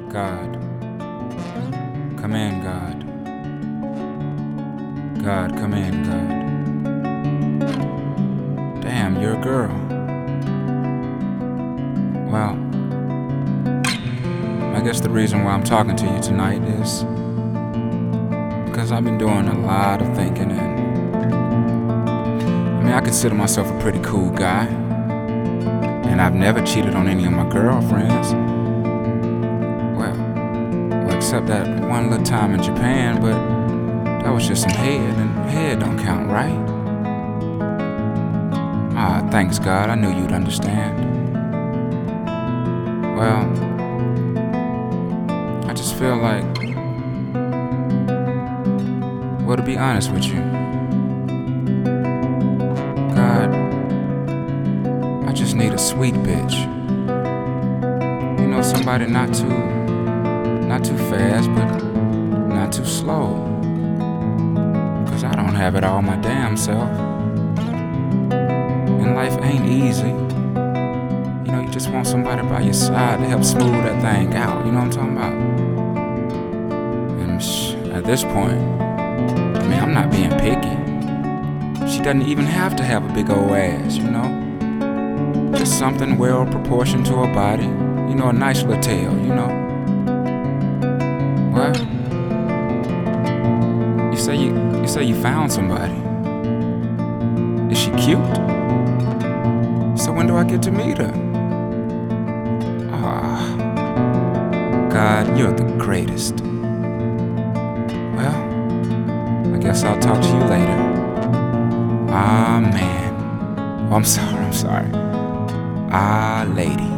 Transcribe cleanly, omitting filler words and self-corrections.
God, come in, God. God, come in, God. Damn, you're a girl. Well, I guess the reason why I'm talking to you tonight is because I've been doing a lot of thinking, and I consider myself a pretty cool guy, and I've never cheated on any of my girlfriends. Well, except that one little time in Japan, but that was just some head, and head don't count, right? Thanks God, I knew you'd understand. Well, I just feel like, well, to be honest with you, God, I just need a sweet bitch. You know, somebody not too fast, but not too slow. 'Cause I don't have it all my damn self. And life ain't easy. You know, you just want somebody by your side to help smooth that thing out. You know what I'm talking about? And at this point, I'm not being picky. She doesn't even have to have a big old ass, you know? Just something well proportioned to her body. You know, a nice little tail, you know? What? You say you found somebody. Is she cute? So when do I get to meet her? God, you're the greatest. Well, I guess I'll talk to you later. Man. Oh, I'm sorry. Lady.